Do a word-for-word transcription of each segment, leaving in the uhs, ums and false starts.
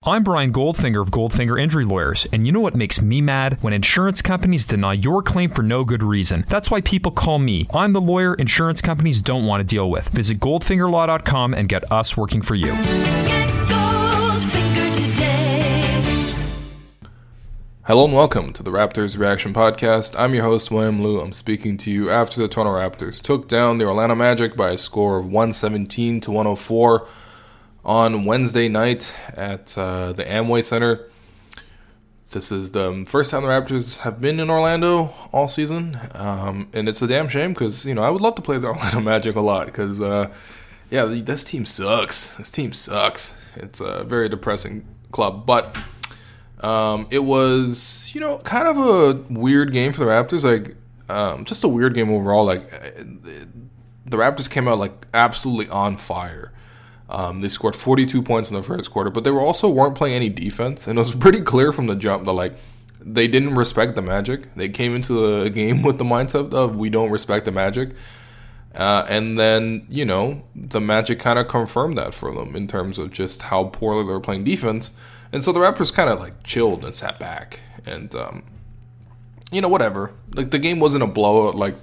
I'm Brian Goldfinger of Goldfinger Injury Lawyers, and you know what makes me mad? When insurance companies deny your claim for no good reason. That's why people call me. I'm the lawyer insurance companies don't want to deal with. Visit goldfinger law dot com and get us working for you. Get Goldfinger today. Hello and welcome to the Raptors Reaction Podcast. I'm your host, William Liu. I'm speaking to you after the Toronto Raptors took down the Orlando Magic by a score of one seventeen to one oh four on Wednesday night at uh, the Amway Center. This is the first time the Raptors have been in Orlando all season, um, and it's a damn shame because, you know, I would love to play the Orlando Magic a lot because, uh, yeah, this team sucks. This team sucks. It's a very depressing club, but um, it was, you know, kind of a weird game for the Raptors, like um, just a weird game overall. Like the Raptors came out like absolutely on fire. Um, they scored forty-two points in the first quarter, but they were also weren't playing any defense, and it was pretty clear from the jump that like they didn't respect the Magic. They came into the game with the mindset of we don't respect the Magic, uh, and then you know the Magic kind of confirmed that for them in terms of just how poorly they were playing defense, and so the Raptors kind of like chilled and sat back, and um, you know whatever. Like the game wasn't a blowout like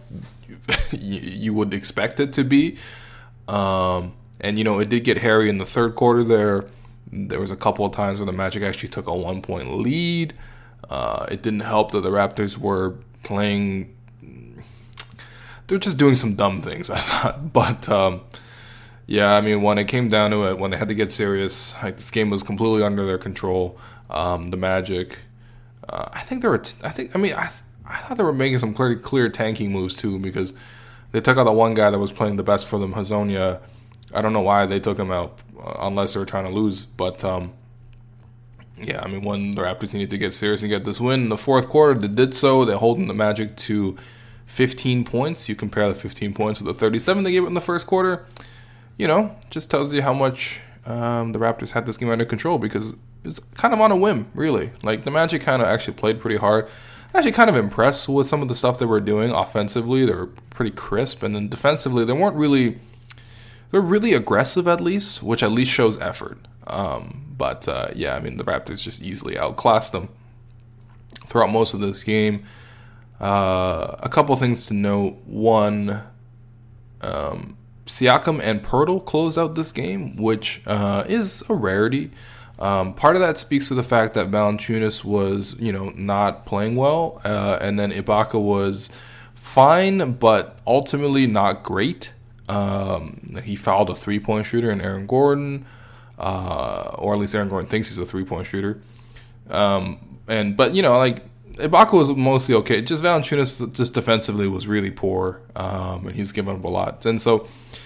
you would expect it to be. Um, And, you know, it did get hairy in the third quarter there. There was a couple of times where the Magic actually took a one-point lead. Uh, it didn't help that the Raptors were playing... They were just doing some dumb things, I thought. But, um, yeah, I mean, when it came down to it, when they had to get serious, like this game was completely under their control. Um, the Magic... Uh, I think they were... T- I think... I mean, I, th- I thought they were making some clear, clear tanking moves, too, because they took out the one guy that was playing the best for them, Hazonia. I don't know why they took him out, uh, unless they were trying to lose. But, um, yeah, I mean, when the Raptors needed to get serious and get this win in the fourth quarter, they did so. They're holding the Magic to fifteen points. You compare the fifteen points to the thirty-seven they gave it in the first quarter. You know, just tells you how much um, the Raptors had this game under control because it was kind of on a whim, really. Like, the Magic kind of actually played pretty hard. Actually kind of impressed with some of the stuff they were doing offensively. They were pretty crisp. And then defensively, they weren't really... They're really aggressive, at least, which at least shows effort. Um, but, uh, yeah, I mean, the Raptors just easily outclassed them throughout most of this game. Uh, a couple things to note. One, um, Siakam and Poeltl closed out this game, which uh, is a rarity. Um, part of that speaks to the fact that Valanciunas was, you know, not playing well. Uh, and then Ibaka was fine, but ultimately not great. Um, he fouled a three-point shooter in Aaron Gordon, uh, or at least Aaron Gordon thinks he's a three-point shooter. Um, and but you know, like Ibaka was mostly okay. Just Valanciunas, just defensively, was really poor, um, and he was giving up a lot. And so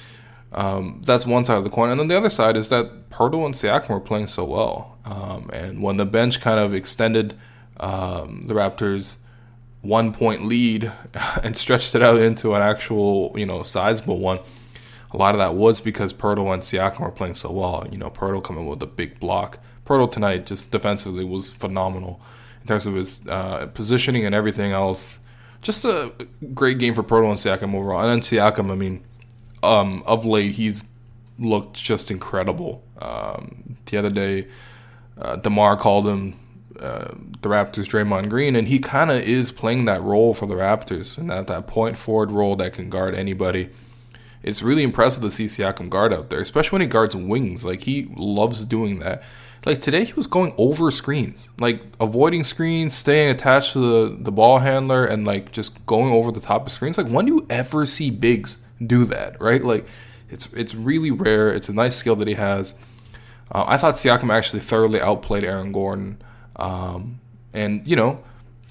um, that's one side of the coin. And then the other side is that Poeltl and Siakam were playing so well, um, and when the bench kind of extended um, the Raptors' one-point lead and stretched it out into an actual, you know, sizable one. A lot of that was because Poeltl and Siakam were playing so well. You know, Poeltl coming with a big block. Poeltl tonight just defensively was phenomenal in terms of his uh, positioning and everything else. Just a great game for Poeltl and Siakam overall. And then Siakam, I mean, um, of late, he's looked just incredible. Um, the other day, uh, DeMar called him Uh, the Raptors' Draymond Green, and he kind of is playing that role for the Raptors, and that, that point forward role that can guard anybody. It's really impressive to see Siakam guard out there, especially when he guards wings. Like, he loves doing that. Like, today he was going over screens, like, avoiding screens, staying attached to the, the ball handler, and, like, just going over the top of screens. Like, when do you ever see bigs do that, right? Like, it's it's really rare. It's a nice skill that he has. Uh, I thought Siakam actually thoroughly outplayed Aaron Gordon. Um, and, you know,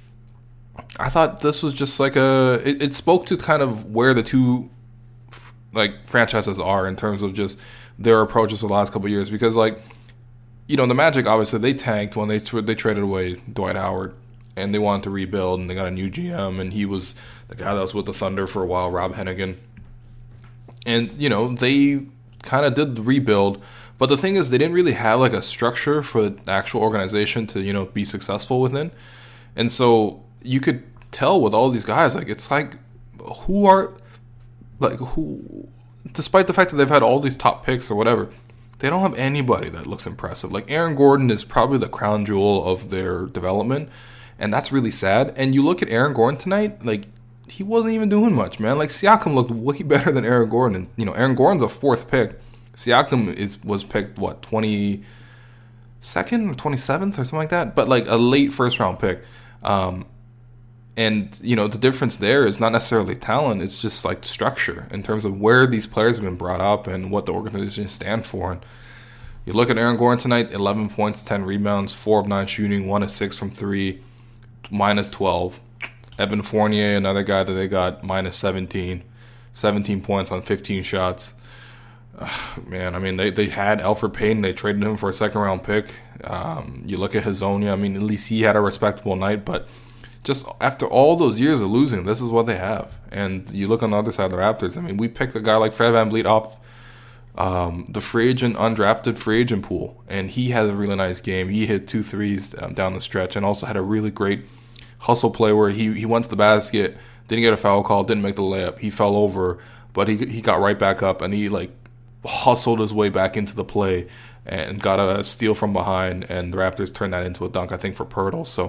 I thought this was just like a, it, it spoke to kind of where the two, like, franchises are in terms of just their approaches the last couple of years. Because, like, you know, the Magic, obviously, they tanked when they they traded away Dwight Howard. And they wanted to rebuild, and they got a new G M. And he was the guy that was with the Thunder for a while, Rob Hennigan. And, you know, they kind of did the rebuild. But the thing is, they didn't really have, like, a structure for the actual organization to, you know, be successful within. And so you could tell with all these guys, like, it's like, who are, like, who, despite the fact that they've had all these top picks or whatever, they don't have anybody that looks impressive. Like Aaron Gordon is probably the crown jewel of their development, and that's really sad. And you look at Aaron Gordon tonight, like he wasn't even doing much, man. Like Siakam looked way better than Aaron Gordon. And, you know, Aaron Gordon's a fourth pick. Siakam is was picked what twenty-second or twenty-seventh or something like that, but like a late first round pick. Um, and you know the difference there is not necessarily talent; it's just like structure in terms of where these players have been brought up and what the organization stand for. And you look at Aaron Gordon tonight: eleven points, ten rebounds, four of nine shooting, one of six from three, minus twelve. Evan Fournier, another guy that they got, minus seventeen, seventeen points on fifteen shots. Uh, man, I mean, they, they had Elfrid Payton. They traded him for a second-round pick. Um, you look at Hazonia. I mean, at least he had a respectable night. But just after all those years of losing, this is what they have. And you look on the other side of the Raptors. I mean, we picked a guy like Fred VanVleet off um, the free agent, undrafted free agent pool. And he had a really nice game. He hit two threes um, down the stretch and also had a really great hustle play where he, he went to the basket, didn't get a foul call, didn't make the layup. He fell over, but he he got right back up, and he, like, hustled his way back into the play and got a steal from behind, and the Raptors turned that into a dunk, I think, for Pirtle. So,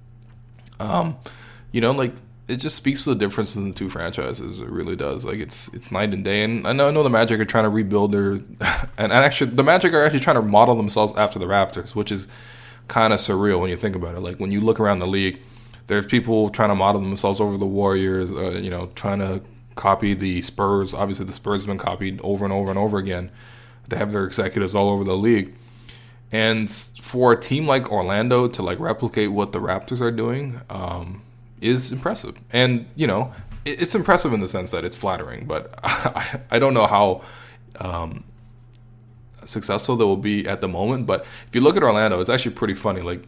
um, you know, like, it just speaks to the difference in the two franchises. It really does. Like, it's it's night and day. And I know I know the Magic are trying to rebuild their, and actually the Magic are actually trying to model themselves after the Raptors, which is kind of surreal when you think about it. Like, when you look around the league, there's people trying to model themselves over the Warriors, uh, you know, trying to copy the Spurs. Obviously, the Spurs have been copied over and over and over again. They have their executives all over the league. And for a team like Orlando to, like, replicate what the Raptors are doing um, is impressive. And, you know, it, it's impressive in the sense that it's flattering. But I, I don't know how um, successful they will be at the moment. But if you look at Orlando, it's actually pretty funny. Like,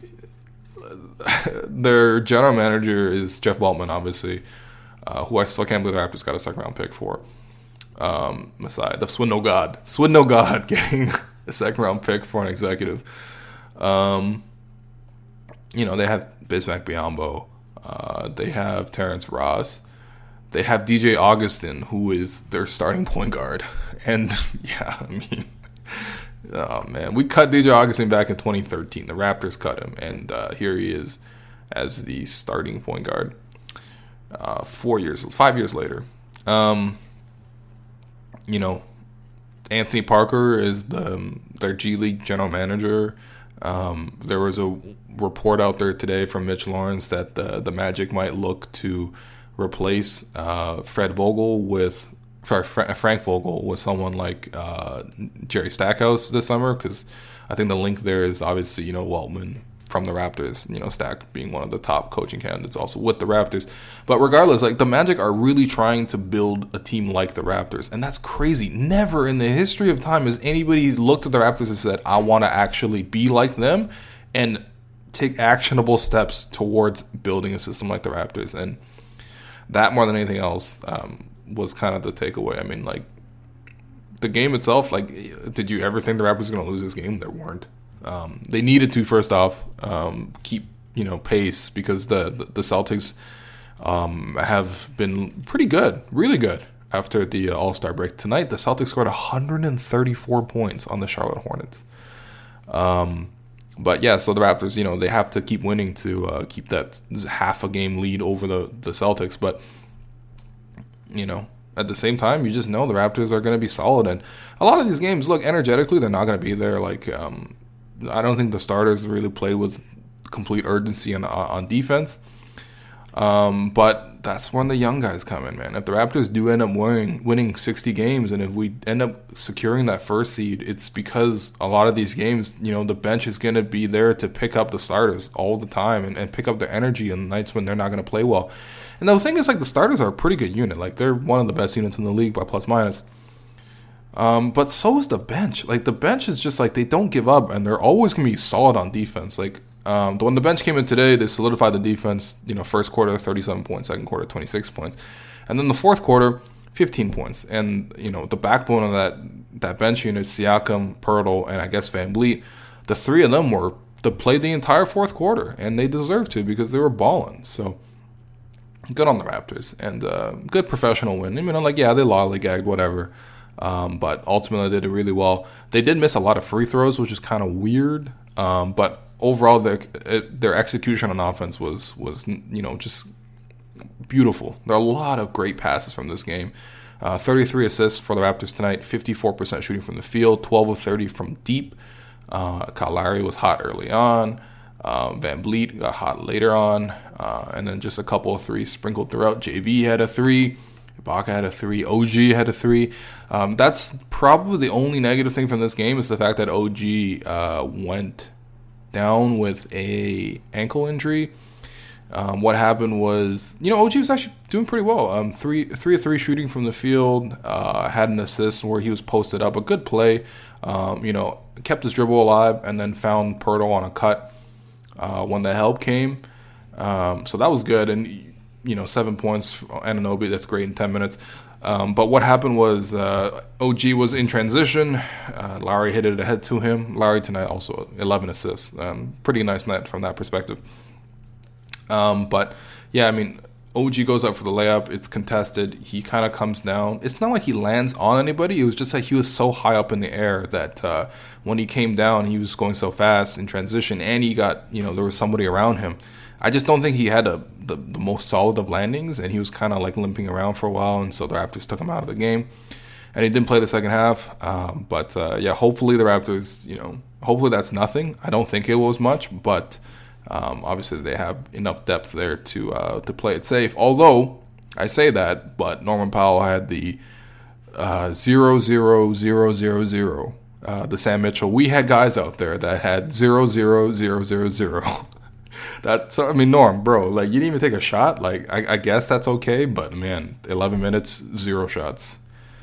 their general manager is Jeff Weltman, obviously, uh, who I still can't believe the Raptors got a second round pick for. Um, Messiah, the Swindle God, Swindle God, getting a second round pick for an executive. Um, you know, they have Bismack Biyombo, uh, they have Terrence Ross, they have D J Augustin, who is their starting point guard, and yeah, I mean. Oh, man. We cut D J Augustin back in twenty thirteen. The Raptors cut him, and uh, here he is as the starting point guard uh, four years, five years later. Um, you know, Anthony Parker is the their G League general manager. Um, there was a report out there today from Mitch Lawrence that the, the Magic might look to replace uh, Fred Vogel with Sorry, Frank Vogel with someone like uh, Jerry Stackhouse this summer, because I think the link there is obviously, you know, Weltman from the Raptors, you know, Stack being one of the top coaching candidates also with the Raptors. But regardless, like, the Magic are really trying to build a team like the Raptors, and that's crazy. Never in the history of time has anybody looked at the Raptors and said, I want to actually be like them and take actionable steps towards building a system like the Raptors. And that, more than anything else, um, was kind of the takeaway. I mean, like, the game itself, like, did you ever think the Raptors were going to lose this game? There weren't. Um, they needed to, first off, um, keep, you know, pace, because the the Celtics um, have been pretty good, really good after the uh, All-Star break. Tonight, the Celtics scored one hundred thirty-four points on the Charlotte Hornets. Um, but yeah, so the Raptors, you know, they have to keep winning to uh, keep that half a game lead over the, the Celtics, but you know, at the same time, you just know the Raptors are going to be solid. And a lot of these games, look, energetically, they're not going to be there. Like, um, I don't think the starters really played with complete urgency on, on defense. Um, but that's when the young guys come in, man. If the Raptors do end up winning, winning sixty games, and if we end up securing that first seed, it's because a lot of these games, you know, the bench is going to be there to pick up the starters all the time and, and pick up their energy on nights when they're not going to play well. And the thing is, like, the starters are a pretty good unit. Like, they're one of the best units in the league by plus minus. Um, but so is the bench. Like, the bench is just, like, they don't give up, and they're always going to be solid on defense. Like, um, when the bench came in today, they solidified the defense. You know, first quarter, thirty-seven points. Second quarter, twenty-six points. And then the fourth quarter, fifteen points. And, you know, the backbone of that that bench unit, Siakam, Pirtle, and I guess VanVleet, the three of them were to play the entire fourth quarter, and they deserved to because they were balling. So, good on the Raptors, and uh, good professional win. I mean, I'm like, yeah, they lollygagged, whatever. Um, but ultimately, they did really well. They did miss a lot of free throws, which is kind of weird. Um, but overall, their their execution on offense was was you know just beautiful. There are a lot of great passes from this game. Uh, thirty-three assists for the Raptors tonight. fifty-four percent shooting from the field. twelve of thirty from deep. Uh, Kyle Lowry was hot early on. Uh, Van Vliet got hot later on, uh, and then just a couple of threes sprinkled throughout. J V had a three. Ibaka had a three. O G had a three. Um, that's probably the only negative thing from this game is the fact that O G uh, went down with a ankle injury. Um, what happened was, you know, O G was actually doing pretty well. Um, three, three of three shooting from the field. Uh, had an assist where he was posted up. A good play. Um, you know, kept his dribble alive and then found Poeltl on a cut uh, when the help came. Um, so that was good. And you know, seven points, Anunoby, that's great in ten minutes. Um, but what happened was uh, O G was in transition. Uh, Lowry hit it ahead to him. Lowry tonight also eleven assists. Um, pretty nice night from that perspective. Um, but, yeah, I mean, O G goes up for the layup. It's contested. He kind of comes down. It's not like he lands on anybody. It was just like he was so high up in the air that uh, when he came down, he was going so fast in transition. And he got, you know, there was somebody around him. I just don't think he had a, the, the most solid of landings, and he was kind of like limping around for a while, and so the Raptors took him out of the game. And he didn't play the second half. Um, but, uh, yeah, hopefully the Raptors, you know, hopefully that's nothing. I don't think it was much, but um, obviously they have enough depth there to uh, to play it safe. Although, I say that, but Norman Powell had the uh, zero, zero, zero, zero, zero. Uh, the Sam Mitchell. We had guys out there that had zero, zero, zero, zero, zero. That's, I mean, Norm, bro, like, you didn't even take a shot. Like, I, I guess that's okay, but, man, eleven minutes, zero shots.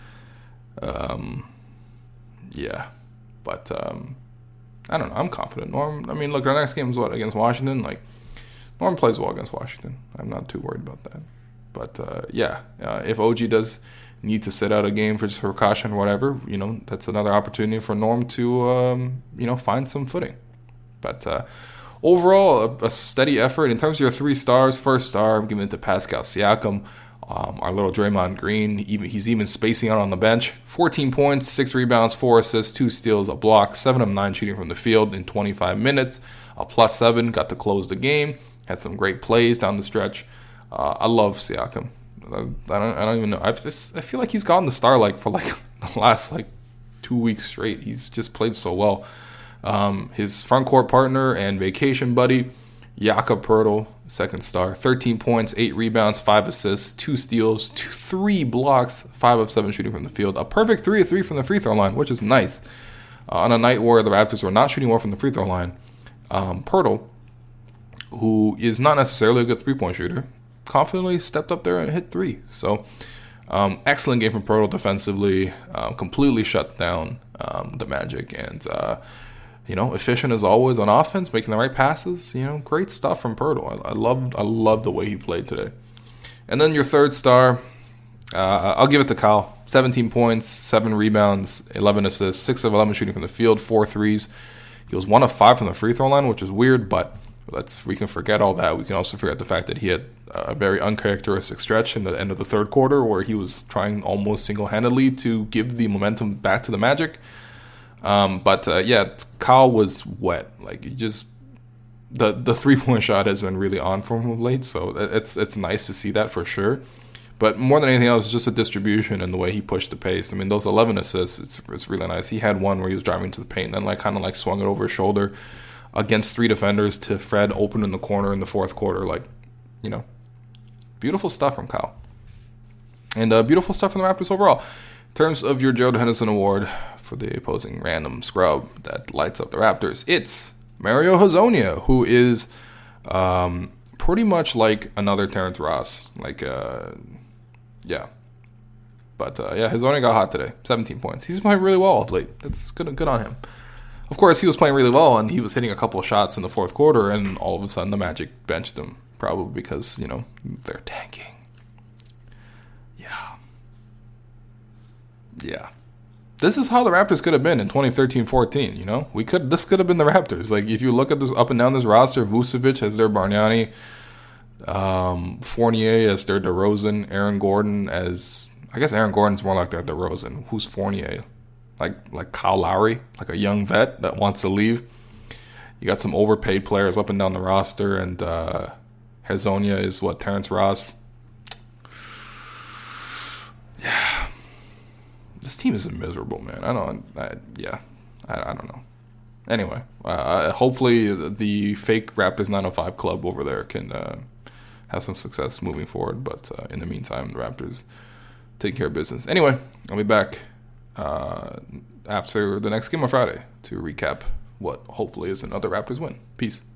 Um, yeah. But, um, I don't know. I'm confident. Norm, I mean, look, our next game is what? Against Washington? Like, Norm plays well against Washington. I'm not too worried about that. But, uh, yeah, uh, if O G does need to sit out a game for just precaution or whatever, you know, that's another opportunity for Norm to, um, you know, find some footing. But, uh, overall, a, a steady effort. In terms of your three stars, first star, I'm giving it to Pascal Siakam, um, our little Draymond Green. Even, he's even spacing out on the bench. fourteen points, six rebounds, four assists, two steals, a block, seven of nine shooting from the field in twenty-five minutes. A plus seven, got to close the game. Had some great plays down the stretch. Uh, I love Siakam. I, I, don't, I don't even know. I just I feel like he's gotten the star like for like the last like two weeks straight. He's just played so well. Um, his front court partner and vacation buddy, Jakob Poeltl, second star, thirteen points, eight rebounds, five assists, two steals, two, three blocks, five of seven shooting from the field. A perfect three of three from the free throw line, which is nice. Uh, on a night where the Raptors were not shooting well from the free throw line, um, Poeltl, who is not necessarily a good three-point shooter, confidently stepped up there and hit three. So, um, excellent game from Poeltl defensively, uh, completely shut down um, the Magic, and uh, you know, efficient as always on offense, making the right passes. You know, great stuff from Poeltl. I, I love, I love the way he played today. And then your third star, uh, I'll give it to Kyle. seventeen points, seven rebounds, eleven assists, six of eleven shooting from the field, four threes. He was one of five from the free throw line, which is weird, but let's we can forget all that. We can also forget the fact that he had a very uncharacteristic stretch in the end of the third quarter where he was trying almost single-handedly to give the momentum back to the Magic. Um, but uh, yeah, Kyle was wet. Like, he just the the three point shot has been really on for him of late, so it's it's nice to see that for sure. But more than anything else, just a distribution and the way he pushed the pace. I mean, those eleven assists, it's it's really nice. He had one where he was driving to the paint and then like kind of like swung it over his shoulder against three defenders to Fred open in the corner in the fourth quarter. Like, you know, beautiful stuff from Kyle. And uh, beautiful stuff from the Raptors overall. In terms of your Gerald Henderson Award for the opposing random scrub that lights up the Raptors, it's Mario Hezonja, who is um, pretty much like another Terrence Ross. Like, uh, yeah. But, uh, yeah, Hezonja got hot today. seventeen points. He's playing really well of late. That's good, good on him. Of course, he was playing really well, and he was hitting a couple of shots in the fourth quarter, and all of a sudden the Magic benched him, probably because, you know, they're tanking. Yeah. Yeah. This is how the Raptors could have been in twenty thirteen fourteen, you know? We could. This could have been the Raptors. Like, if you look at this up and down this roster, Vucevic has their Bargnani, um, Fournier as their DeRozan, Aaron Gordon as I guess Aaron Gordon's more like their DeRozan. Who's Fournier? Like like Kyle Lowry, like a young vet that wants to leave. You got some overpaid players up and down the roster, and uh, Hezonja is what, Terrence Ross. Yeah, this team is miserable, man. I don't. I, yeah, I, I don't know. Anyway, uh, hopefully the fake Raptors nine oh five club over there can uh, have some success moving forward. But uh, in the meantime, the Raptors take care of business. Anyway, I'll be back uh, after the next game on Friday to recap what hopefully is another Raptors win. Peace.